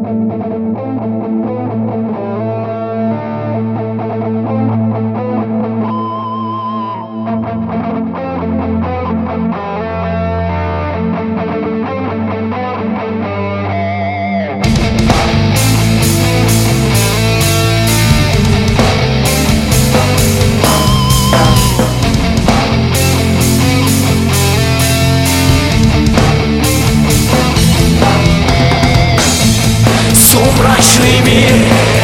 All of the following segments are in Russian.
Сумрачный мир,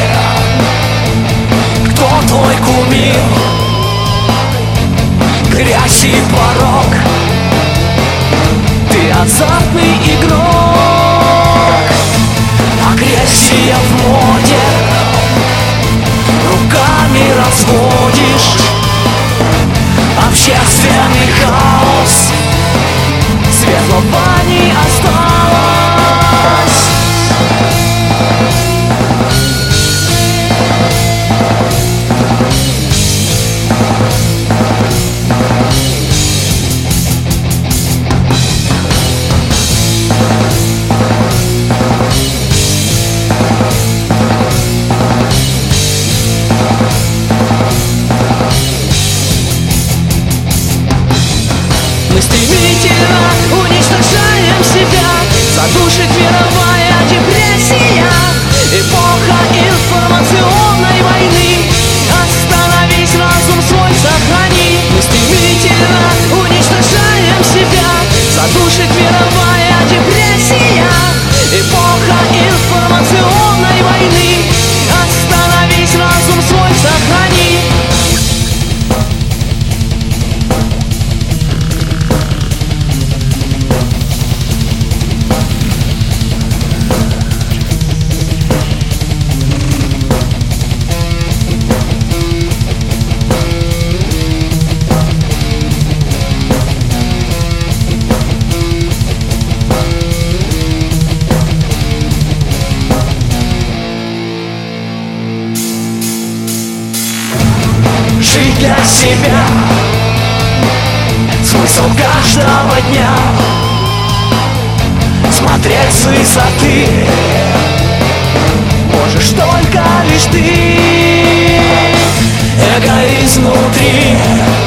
кто твой кумир? Грязь и порок, ты азартный игрок. Агрессия в моде, руками разводишь. Общественный хаос, светлого не осталось. Мы стремительно уничтожаем себя, задушит мировая депрессия. Эпоха информационной войны, остановись, разум свой сохрани. Мы стремительно уничтожаем себя, задушит мировая депрессия. Эпоха информационной войны, остановись, разум свой сохрани. Жить для себя, смысл каждого дня. Смотреть с высоты можешь только лишь ты. Эгоизм внутри,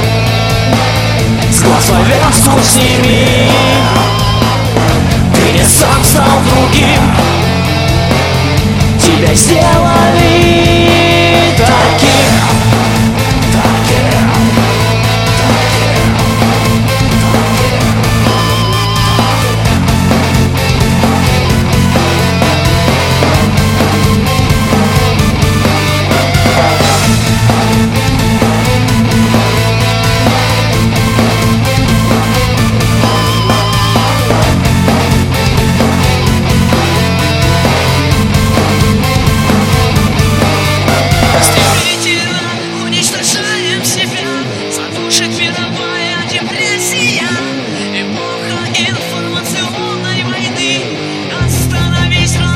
с глаз повязку сними. Ты не сам стал другим, тебя сделали таким.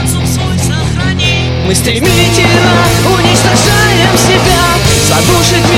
Мы стремительно уничтожаем себя, задушить